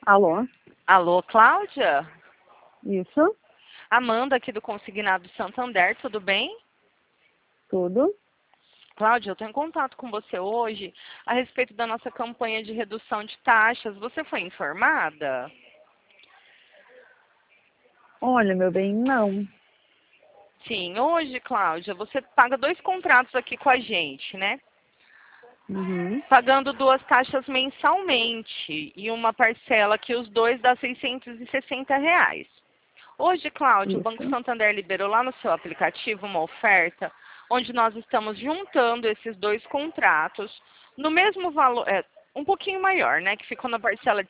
Alô? Alô, Cláudia? Isso? Amanda aqui do Consignado Santander, tudo bem? Tudo? Cláudia, eu estou em contato com você hoje a respeito da nossa campanha de redução de taxas. Você foi informada? Olha, meu bem, não. Sim, hoje, Cláudia, você paga 2 contratos aqui com a gente, né? Uhum. Pagando 2 taxas mensalmente e uma parcela que os dois dá R$ 660. Hoje, Cláudio, o Banco Isso. Santander liberou lá no seu aplicativo uma oferta onde nós estamos juntando esses 2 contratos no mesmo valor, um pouquinho maior, né, que ficou na parcela de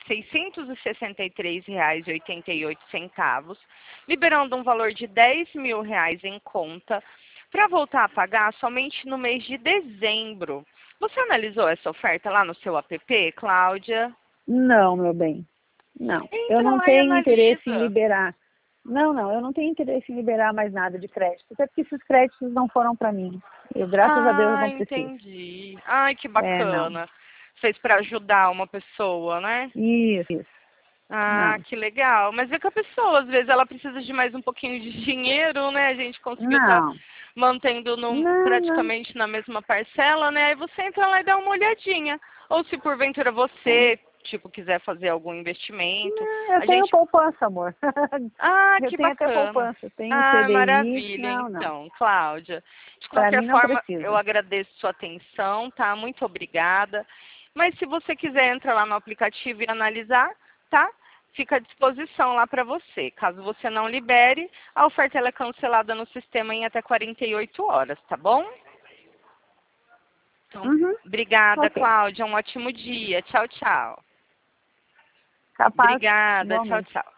R$ 663,88, liberando um valor de R$ 10.000 em conta para voltar a pagar somente no mês de dezembro. Você analisou essa oferta lá no seu app, Cláudia? Não, meu bem. Não. Eu Entra não lá e tenho interesse em analisa. liberar. Não, eu não tenho interesse em liberar mais nada de crédito. Até porque esses créditos não foram para mim. Eu, graças a Deus, Ah, não preciso. entendi. Ai, que Não. bacana. Fez para ajudar uma pessoa, né? Isso. Ah, Não. que legal. Mas é que a pessoa, às vezes, ela precisa de mais um pouquinho de dinheiro, né? A gente conseguiu estar Não. mantendo Não. praticamente na mesma parcela, né? Aí você entra lá e dá uma olhadinha. Ou se porventura É. você, tipo, quiser fazer algum investimento, Não, eu a tenho gente... poupança, amor. Ah, Eu que tenho até bacana. poupança. Tenho Ah, CDI. maravilha, Não. então, Cláudia. De Para qualquer mim não forma, eu precisa. agradeço sua atenção, tá? Muito obrigada. Mas se você quiser entrar lá no aplicativo e analisar, tá? Fica à disposição lá para você. Caso você não libere, a oferta ela é cancelada no sistema em até 48 horas, tá bom? Então, Uhum. obrigada, Ok. Cláudia. Um ótimo dia. Tchau, tchau. Capaz, Obrigada. Tchau, igualmente. tchau.